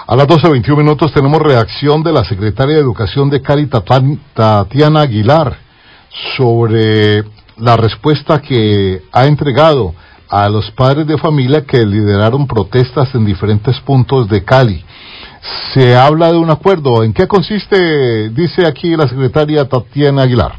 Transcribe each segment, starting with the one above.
A las 12:21 tenemos reacción de la secretaria de Educación de Cali, Tatiana Aguilar, sobre la respuesta que ha entregado a los padres de familia que lideraron protestas en diferentes puntos de Cali. Se habla de un acuerdo. ¿En qué consiste? Dice aquí la secretaria Tatiana Aguilar.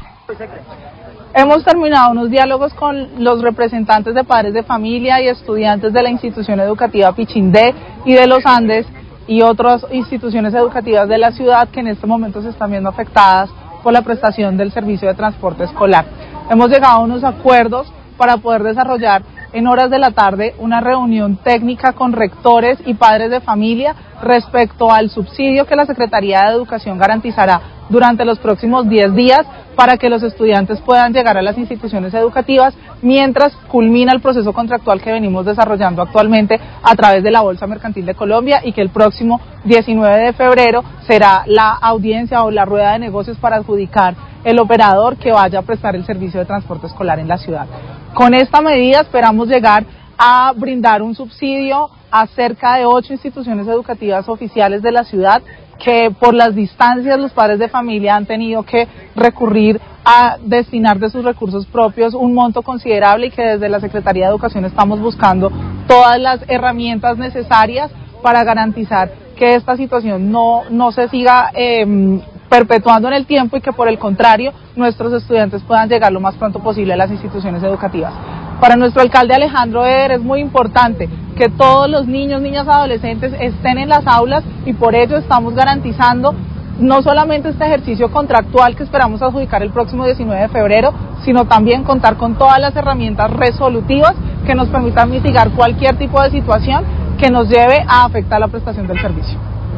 Hemos terminado unos diálogos con los representantes de padres de familia y estudiantes de la institución educativa Pichindé y de los Andes y otras instituciones educativas de la ciudad que en este momento se están viendo afectadas por la prestación del servicio de transporte escolar. Hemos llegado a unos acuerdos para poder desarrollar en horas de la tarde una reunión técnica con rectores y padres de familia respecto al subsidio que la Secretaría de Educación garantizará durante los próximos 10 días para que los estudiantes puedan llegar a las instituciones educativas mientras culmina el proceso contractual que venimos desarrollando actualmente a través de la Bolsa Mercantil de Colombia y que el próximo 19 de febrero será la audiencia o la rueda de negocios para adjudicar el operador que vaya a prestar el servicio de transporte escolar en la ciudad. Con esta medida esperamos llegar a brindar un subsidio a cerca de 8 instituciones educativas oficiales de la ciudad que por las distancias los padres de familia han tenido que recurrir a destinar de sus recursos propios un monto considerable y que desde la Secretaría de Educación estamos buscando todas las herramientas necesarias para garantizar que esta situación no se siga perpetuando en el tiempo y que por el contrario nuestros estudiantes puedan llegar lo más pronto posible a las instituciones educativas. Para nuestro alcalde Alejandro Eder es muy importante que todos los niños, niñas, adolescentes estén en las aulas y por ello estamos garantizando no solamente este ejercicio contractual que esperamos adjudicar el próximo 19 de febrero, sino también contar con todas las herramientas resolutivas que nos permitan mitigar cualquier tipo de situación que nos lleve a afectar la prestación del servicio.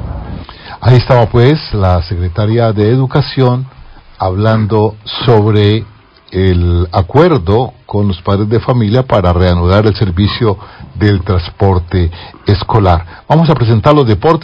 Ahí estaba pues la secretaria de Educación hablando sobre el acuerdo con los padres de familia para reanudar el servicio del transporte escolar. Vamos a presentar los deportes.